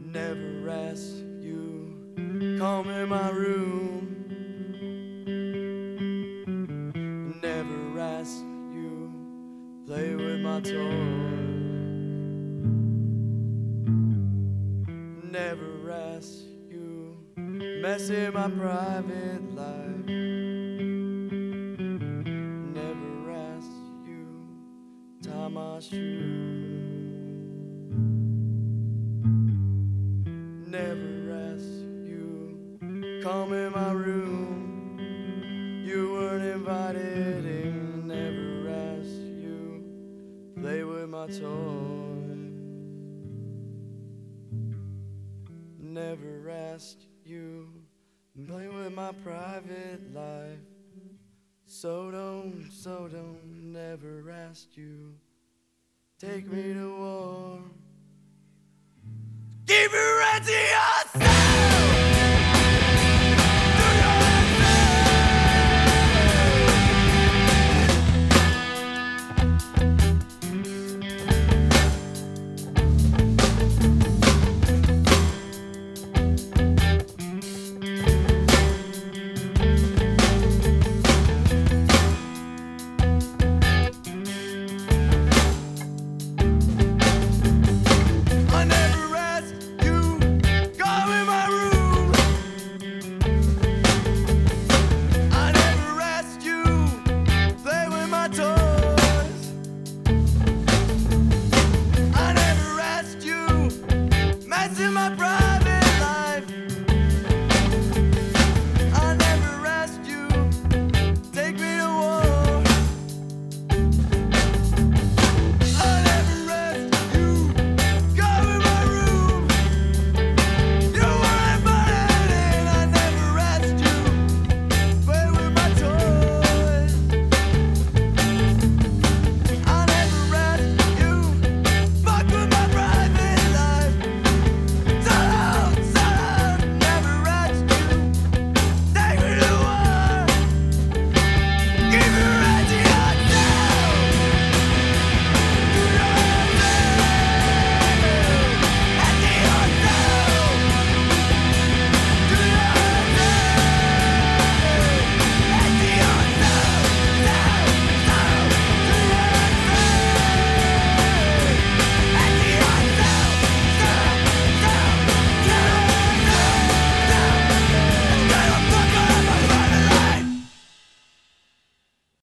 Never asked you, come in my room. Never asked you, play with my toys. Never asked you, mess in my private life. Never asked you, tie my shoes. Never asked you, come in my room. You weren't invited in. Never asked you, play with my toys. Never asked you, play with my private life. So don't, never asked you, take me to war. Keep it right to yourself. In my pride.